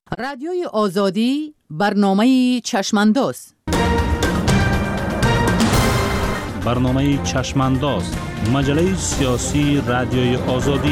رادیوی آزادی برنامه چشمانداز. برنامه چشمانداز، مجله سیاسی رادیوی آزادی.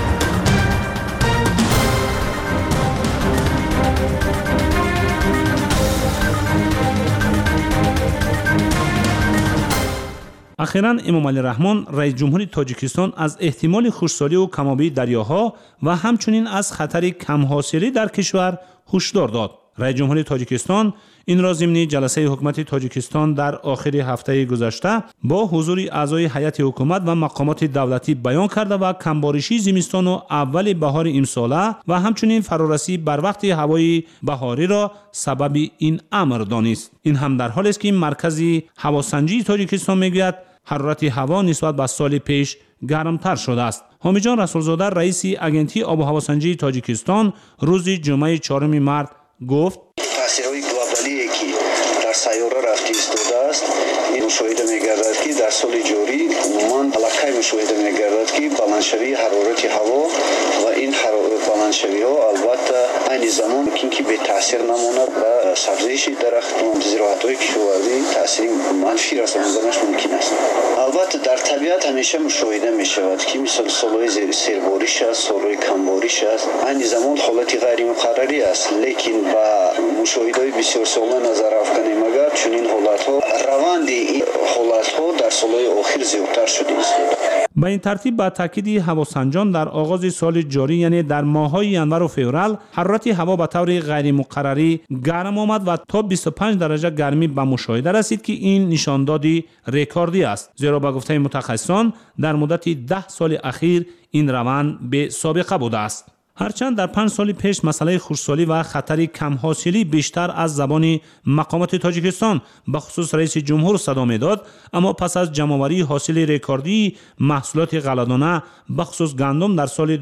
اخیراً امام علی رحمان رئیس جمهوری تاجیکستان از احتمال خشکسالی و کم‌آبی دریاها و همچنین از خطر کم حاصلی در کشور هشدار داد. رئیس جمهوری تاجیکستان این را ضمن جلسه حکومت تاجیکستان در آخر هفته گذشته با حضور اعضای هیئت حکومت و مقامات دولتی بیان کرده و کمبارشی زمستان و اول بهار امساله و همچنین فرارسی بر وقت هوای بهاری را سبب این امر دانست. این هم در حالی است که مرکز هواسنجی تاجیکستان میگوید حرارت هوا نسبت به سال پیش گرمتر شده است. حامد جان رسولزاده رئیس اژنسی آب و هواسنجی تاجیکستان روز جمعه 4 مارس گفت تاثیرهای گلوبالی که در سیاره رفتی ایستاده است این مشاهده می‌گردد که در سال جاری عموماً علاقه مشاهده می‌گردد که بلندشوی حرارت هوا و این بلندشوی‌ها البته این زمان که به تاثیر نماند و سبزیش درختان زراعت‌های کشاورزی تاثیر منفی رساندنش ممکن است. البته در طبیعت همیشه مشاهده می‌شود که مثل سال‌های سیرباریش است، سال‌های کمباریش است. این زمان حالت غیر مقرری است، لیکن با مشاهده‌های بسیار ساله نظر افکنیم اگر چنین حالت‌ها روند این حالت‌ها در سال‌های آخر زیادتر شده است. به این ترتیب با تاکید هواسنجان در آغاز سال جاری یعنی در ماه‌های ینور و فوریه حرارت هوا به طور غیر مقرری گرم آمد و تا 25 درجه گرمی به مشاهده رسید که این نشاندادی رکوردی است. زیرا به گفته متخصصان در مدت 10 سال اخیر این روند به سابقه بوده است. هرچند در 5 سال پیش مسئله خشکسالی و خطر کم حاصلی بیشتر از زبان مقامات تاجیکستان به خصوص رئیس جمهور صدا می‌داد، اما پس از جمع‌آوری حاصل رکوردی محصولات غله‌دانه به خصوص گندم در سال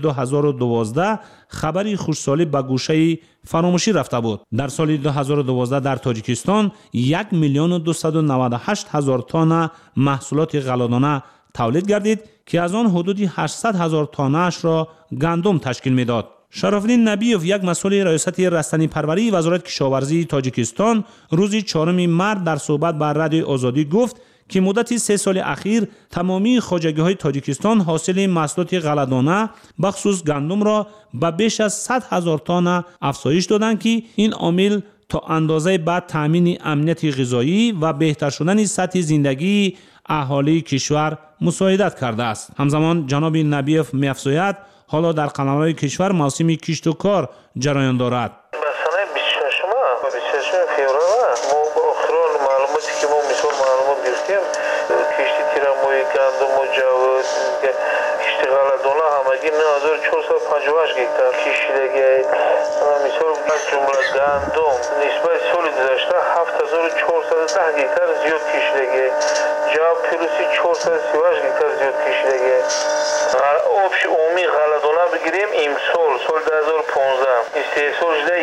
2012 خبری خشکسالی به گوشه فراموشی رفته بود. در سال 2012 در تاجیکستان 1,298,000 تن محصولات غله‌دانه تولید گردید که از آن حدود 800,000 تانه‌اش را گندم تشکیل می‌داد. شراف‌الدین نبیوف یک مسئول ریاست رستنی پروری وزارت کشاورزی تاجیکستان روز 4 مارس در صحبت با رادیو آزادی گفت که مدت 3 سال اخیر تمامی خواجگی‌های تاجیکستان حاصل محصولات غله‌دانه بخصوص گندم را به بیش از 100,000 تن افزایش دادند که این عامل تا اندازه به تامین امنیت غذایی و بهتر شدن سطح زندگی اهالی کشور مساعدت کرده است. همزمان جناب نبیوف می‌افزاید حالا در قلمرو کشور موسم کشت و کار جریان دارد. مثلا 26 فوریه ما با آخرین معلوماتی که ما معلومات گرفتیم کشتی تیرموی گندم و جواد کشتی غله‌دانه همگی 9458 گیتار کشیدگی مثال از جمله گندم نسبت سال گذشته 7410 گیتار زیاد کشیدگی جواب پلوسی 438 گیتار زیاد کشیدگی آبش عمومی غله‌دانه بگیریم امسال سال 2015 استحصال شده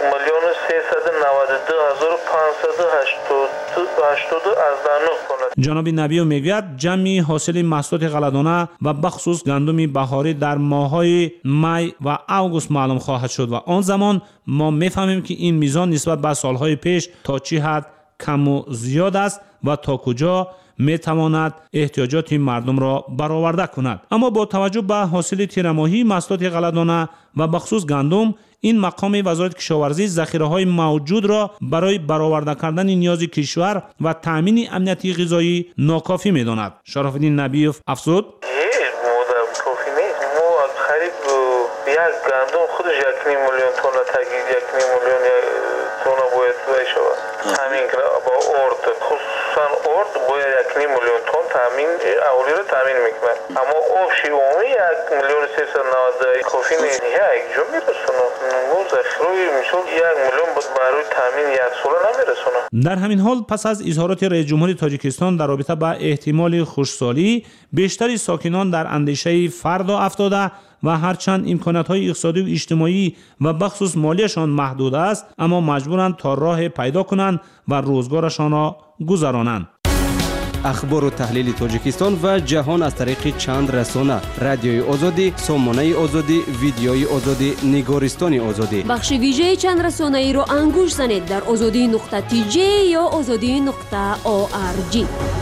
1,033,580 جناب نبیو میگوید جمعی حاصل محصولات غله‌دانه و بخصوص گندم بهاری در ماه‌های می و اوگوست معلوم خواهد شد و آن زمان ما میفهمیم که این میزان نسبت به سالهای پیش تا چه حد کم و زیاد است و تا کجا میتواند احتیاجات مردم را برآورده کند. اما با توجه به حاصل تیرماهی محصولات غله‌دانه و بخصوص گندم این مقام وزارت کشاورزی ذخیره‌های موجود را برای برآورده کردن نیاز کشور و تامین امنیت غذایی ناکافی می‌داند. شراف‌الدین نبیوف افزود کافی نیست. ما خرید یک گندم خودش 1 میلیون تن تگید 1 میلیون تن باید بشه. همین با ارد خصوصا ارد باید 1 میلیون تن تامین اولی رو تامین میکنه. اما آبش عمومی 1,390 کافی نیست. یک جا میرسونه. ذخیره میشون 1 میلیون برای تامین یک سال نمیرسونه. در همین حال پس از اظهارات رئیس جمهوری تاجیکستان در رابطه با احتمال خشکسالی بیشتر ساکنان در اندیشه فردا افتاده و هرچند امکانات‌های اقتصادی و اجتماعی و بخصوص مالیشان محدود است اما مجبورند تا راه پیدا کنند و روزگارشان را گذرانند. اخبار و تحلیل تاجیکستان و جهان از طریق چند رسانه: رادیوی آزادی، سامانه آزادی، ویدیوی آزادی، نگارستان آزادی. بخش ویژه چند رسانه ای رو انگوش زنید در azadi.tj یا azadi.org.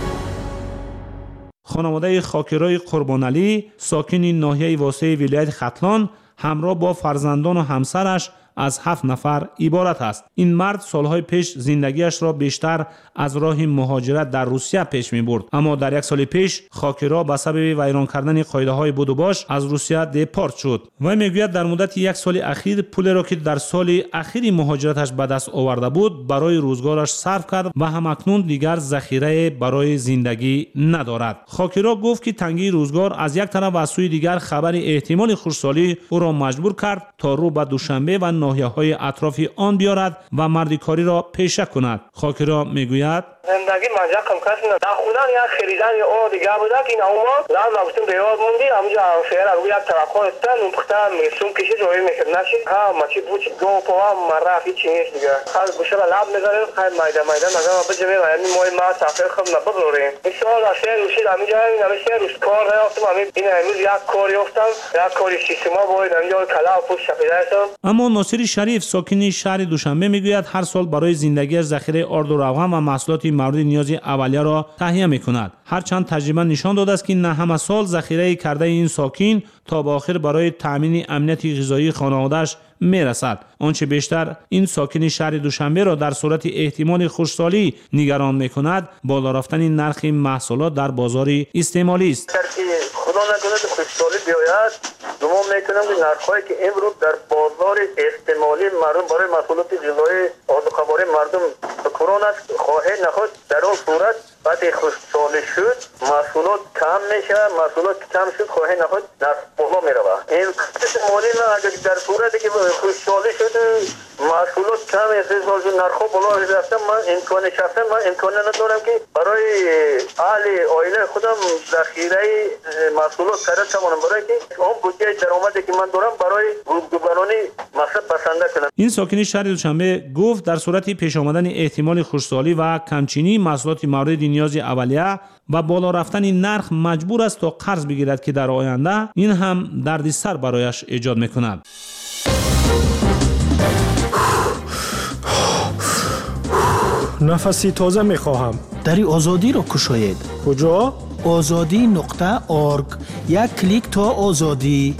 خانواده خاکرای قربان علی ساکن ناحیه واسطه ولایت ختلان همراه با فرزندان و همسرش از 7 نفر عبارت است. این مرد سالهای پیش زندگیش را بیشتر از راه مهاجرت در روسیه پیش می برد، اما در 1 سال پیش خاکرا به سبب ویران کردن قاعده های بود و باش از روسیه دپارت شد. و میگوید در مدت 1 سال اخیر پولی را که در سال اخیر مهاجرتش به دست آورده بود برای روزگارش صرف کرد و همکنون دیگر ذخیره برای زندگی ندارد. خاکرا گفت که تنگی روزگار از یک طرف و از سوی دیگر خبر احتمال خشکسالی او را مجبور کرد تا رو به دوشنبه و ناحیه‌های اطراف آن بیارد و مردکاری را پیشه کند. خاکرا میگوید زندگی ماجرا کم کس نه در خودم یک خریدن یا دیگه بوده که این اوما لام نگفتم به یاد موندی همونجا فعلا رو یک طرفا استن اون پختم میسون کشی جوی میکرد نشید ها ماچی بوچ دو پوا مرا هیچ نیست دیگه خاص گوشه لاب میذاره خیر مایده مگه بجمه یعنی موی ما سفر خب نبروریم ان شاء الله شهر روشید همینجا نمیشه روش کار رفتم این امروز یک کاری افتم یک کاری سیستما باید همینجا کلا پوش شفیدهشم. اما ناصر شریف ساکن شهر دوشنبه میگوید هر سال برای زندگی ذخیره آرد و روغن و محصولات مورد نیاز اولیه را تهیه میکند. هرچند تجربه نشان داده است که نه همه سال ذخیره کرده این ساکن تا به آخر برای تامین امنیت غذایی خانواده‌اش میرسد. آنچه بیشتر این ساکن شهر دوشنبه را در صورت احتمال خشکسالی نگران میکند بالا رفتن نرخ محصولات در بازار استعمالی است. خدا نکنه خشکسالی بیاید گمان میکنم که نرخ‌هایی که امروز در بازار استعمالی مردم برای محصولات غذایی آذوقه‌واری مردم کرون است خواهد نخواهد در اون صورت وقتی خشکسالی شد محصولات کم میشه، محصولات کم شد خواهد نخواهد نرخ بالا میرود. این استعمالی نه اگر در صورتی که خشکسالی شد محصولات کم استعمال شد نرخ بالا رفته من امکان ندارم که برای اهل عائله خودم ذخیره محصولات خرید توانم برای که اون بودجه درآمدی که من دارم برای روزگارانه مصرف بسنده کنم. این ساکن شهر دوشنبه گفت در صورت پیش آمدن احتمال خشکسالی و کمچینی محصولات مورد نیاز اولیه و بالا رفتن نرخ مجبور است تا قرض بگیرد که در آینده این هم دردسر برایش ایجاد میکند. نفسی تازه میخواهم. دری آزادی را کشاید. کجا؟ azadi.org. یک کلیک تا آزادی.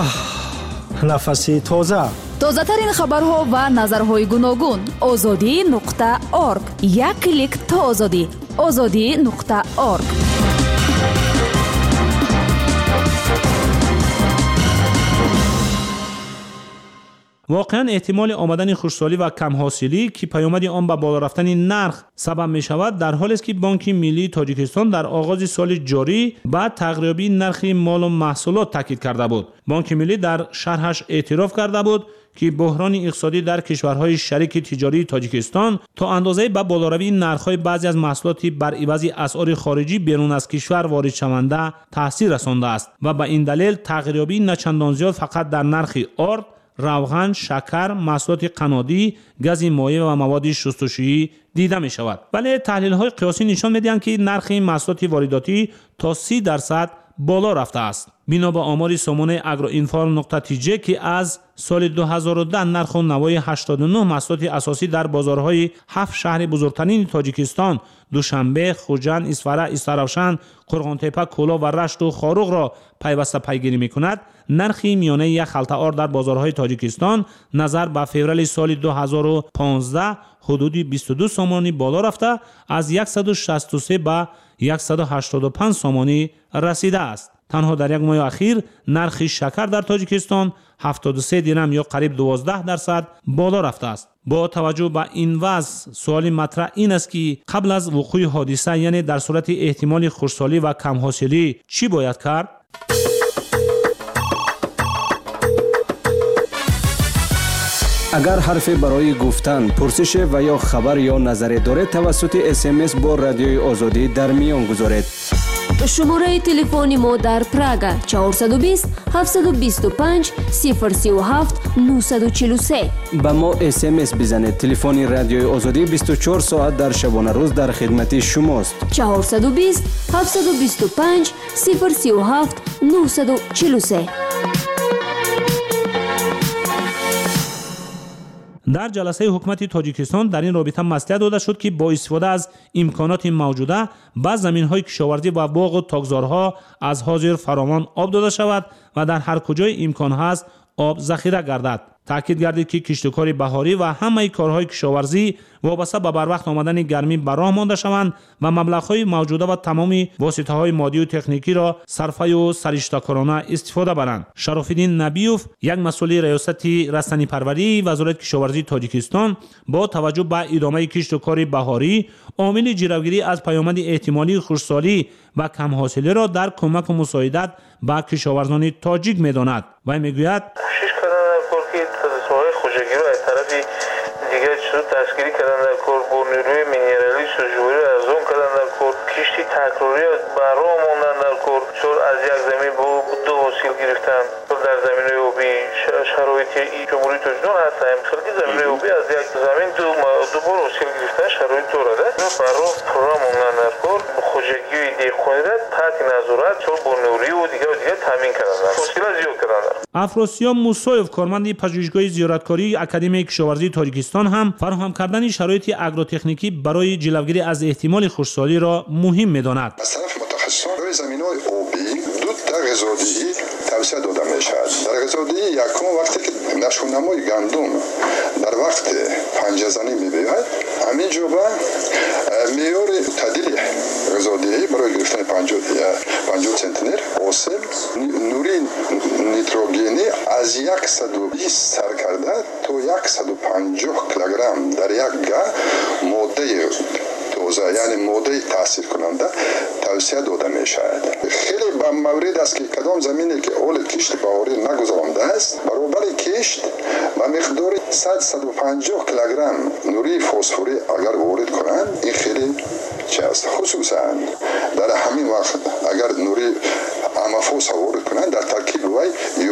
نفسی تازه. تازه ترین خبرها و نظرهای گوناگون. azadi.org. یک کلیک تا آزادی. azadi.org. واقعا احتمال آمدن خشکسالی و کم حاصلی که پیامد آن به بالا رفتن نرخ سبب می شود در حالی است که بانک ملی تاجیکستان در آغاز سال جاری به تقریبی نرخ مال و محصولات تاکید کرده بود. بانک ملی در شرحش اعتراف کرده بود که بحران اقتصادی در کشورهای شریک تجاری تاجیکستان تا اندازه به بالاروی نرخ‌های بعضی از محصولات بر عوض اسعار خارجی بیرون از کشور وارد شونده تاثیر رسانده است و به این دلیل تقریبی نه چندان زیاد فقط در نرخ آرد، روغن، شکر، محصولات قنادی، گاز مایع و مواد شستشویی دیده می شود. ولی تحلیل‌های قیاسی نشان می‌دهند که نرخ محصولات وارداتی تا 30% بالا رفته است. بنا به آمار سامانه agroinform.tj که از سال 2010 نرخ و نوای 89 محصولات اساسی در بازارهای 7 شهر بزرگترین تاجیکستان دوشنبه، خوجند، اسفره، استرافشن، قرغانتپه، کولا و رشت و خاروق را پیوسته پیگیری می‌کند، نرخ میانه یک خلطه آرد در بازارهای تاجیکستان نظر به فوریه سال 2015 حدود 22 سامانی بالا رفته از 163 به 185 سامانی رسیده است. تنها در یک ماه اخیر نرخ شکر در تاجیکستان 73 درم یا قریب 12% بالا رفته است. با توجه به این وضع سوال مطرح این است که قبل از وقوع حادثه یعنی در صورت احتمال خشکسالی و کم حاصلی چی باید کرد؟ اگر حرفی برای گفتن، پرسش و یا خبر یا نظری دارید توسط SMS با رادیوی آزادی در میان گذارید. شماره تلفن ما در پراگ 420 725 037 943. به ما SMS بزنید. تلفن رادیوی آزادی 24 ساعت در شبانه روز در خدمت شماست. 420 725 037 943. در جلسه حکومت تاجیکستان در این رابطه مصلحت داده شد که با استفاده از امکانات موجوده به زمین‌های کشاورزی و باغ و تاکزارها از حاضر فراوان آب داده شود و در هر کجای امکان هست آب ذخیره گردد. تاکید گردید که کشتکار بهاری و همه کارهای کشاورزی وابسته به بروقت آمدن گرمی به راه مانده شوند و مبلغ‌های موجوده و تمام واسطه‌های مادی و تکنیکی را صرفه و سرشته‌کارانه استفاده برند. شراف‌الدین نبیوف، یک مسئول ریاست رستنی پروری وزارت کشاورزی تاجیکستان، با توجه به ادامه کشتکار بهاری عامل جلوگیری از پیامد احتمالی خشکسالی و کم حاصلی را در کمک و مساعدت به کشاورزان تاجیک می‌داند و می‌گوید دستگیری کردن در کار با نیروی مینرالی سوژواری از اون کردن در کار کشتی تکراری برای ماندن در کار چون از یک زمین با دو حاصل گرفتن در زمینه آبی شرایط جمهوری تاجیکستان هست مثلا که زمینه آبی از یک زمین دو بار حاصل گرفتن شرایط دارد برای پروگرام ماندن در کار خوشگی دیخوانی را تحت نظارت چون با نیروی و دیگه تامین کردن فاصله زیاد کردن. افراسیاب موسایف، کارمند پژوهشگاه زیارتکاری اکادمی کشاورزی تاجیکستان، هم فراهم کردن شرایط اگروتکنیکی برای جلوگیری از احتمال خشکسالی را مهم می‌داند. از طرف متخصصان روی زمین‌های آبی دو تا غذادهی توصیه داده می‌شود. در غذادهی یکم وقتی که نشونمای گندم در وقت پنجه زنی می‌بیاید، همین جوبه معیار تعدیل غذادهی برای گرفتن 50 سنتیمتر حاصل نوری نیتروژنی از 120 سر کرده تا 150 کیلوگرم در یک گاه ماده توزه یعنی ماده تاثیر کننده توصیه داده می شود. خیلی به مورد است که کدام زمینی که اول کشت بهاری نگذرانده است برابر کشت به مقدار 150 کیلوگرم نوری فسفوری اگر وارد کنند این خیلی چیست. خصوصا در همین وقت اگر نوری امافوس وارد کنند در ترکیب وی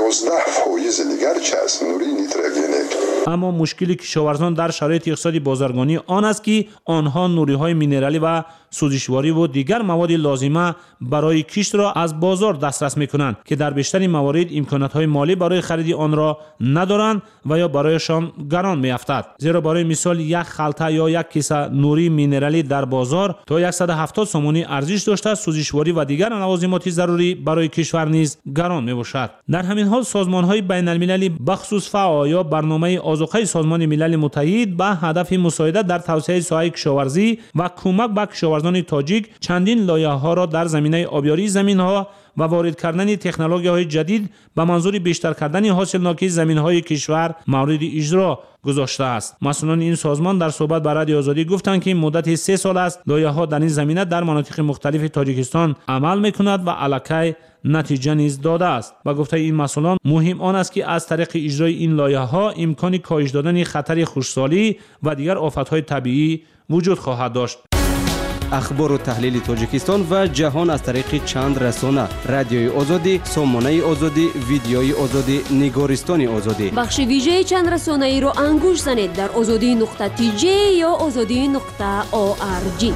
11% دیگر چیست نوری نیتروژنیک. اما مشکلی کشاورزان در شرایط اقتصادی بازرگانی آن است که آنها نوری‌های مینرالی و سوزشواری و دیگر مواد لازمه برای کشت را از بازار دسترس می‌کنند که در بیشتر موارد امکانات‌های مالی برای خرید آن را ندارند و یا برایشان گران می‌افتد. زیرا برای مثال یک خلطه یا یک کیسه نوری مینرالی در بازار تا 170 سومونی ارزش داشته، سوزشواری و دیگر لوازمات ضروری برای کشور نیز گران می‌باشد. در همین حال سازمان‌های بین‌المللی بخصوص فاو یا برنامه آذوقه سازمان ملل متحد به هدف مساعدت در توسعه ساحه کشاورزی و کمک به کشاورزان تاجیک چندین لایحه‌ها را در زمینه آبیاری زمین‌ها و وارد کردن تکنولوژی‌های جدید به منظور بیشتر کردن حاصلناکی زمین‌های کشور مورد اجرا گذاشته است. مسئولان این سازمان در صحبت با رادیو آزادی گفتند که مدت 3 سال است لایحه‌ها در این زمینه در مناطق مختلف تاجیکستان عمل می‌کند و الکی نتیجه نیز داده است. و گفته این مسئولان مهم آن است که از طریق اجرای این لایحه‌ها امکان کاهش دادن خطر خشکسالی و دیگر آفت‌های طبیعی وجود خواهد داشت. اخبار و تحلیل تاجیکستان و جهان از طریق چند رسانه: رادیوی آزادی، سامانه آزادی، ویدیوی آزادی، نگارستان آزادی. بخش ویژه چند رسانه ای را انگوش زنید در azadi.tj یا azadi.org.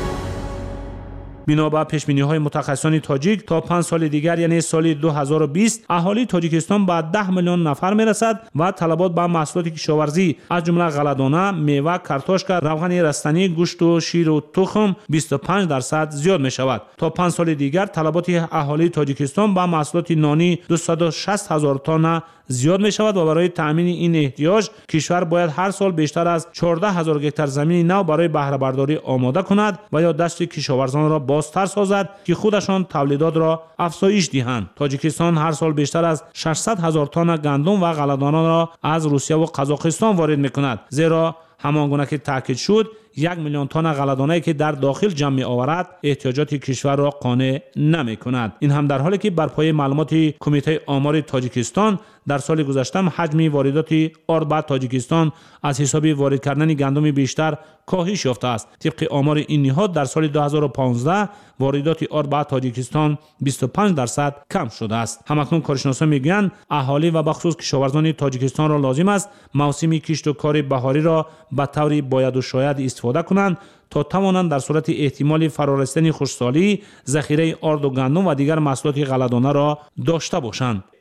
بنا به پیش‌بینی‌های متخصصان تاجیک تا 5 سال دیگر یعنی سال 2020 اهالی تاجیکستان به 10 میلیون نفر میرسد و طلبات به محصولات کشاورزی از جمله غله‌دانه، میوه، کارتوشک، روغن رستنی، گوشت و شیر و تخم 25% زیاد می شود. تا 5 سال دیگر طلبات اهالی تاجیکستان به محصولات نانی 260,000 تن زیاد می شود و برای تامین این احتیاج کشور باید هر سال بیشتر از 14,000 هکتار زمین نو برای بهره برداری آماده کند و یا دست کشاورزان را بازتر سازد که خودشان تولیدات را افزایش دهند. تاجیکستان هر سال بیشتر از 600,000 تن گندم و غله‌دانه را از روسیه و قزاقستان وارد می کند، زیرا همانگونه که تاکید شد 1 میلیون تن غله‌دانه‌ای که در داخل جمع می‌آورد احتیاجات کشور را قانع نمی‌کند. این هم در حالی که بر پایه معلومات کمیته آمار تاجیکستان در سال گذشته حجم واردات آرد به تاجیکستان از حساب وارد کردن گندم بیشتر کاهش یافته است. طبق آمار این نهاد در سال 2015 واردات آرد به تاجیکستان 25% کم شده است. همکنون کارشناسان میگویند اهالی و بخصوص کشاورزان تاجیکستان را لازم است موسم کشت و کار بهاری را به طور باید و شاید استفاده کنند تا توانند در صورت احتمال فرارسیدن خشکسالی ذخیره آرد و گندم و دیگر محصولات غله‌دانه را داشته باشند.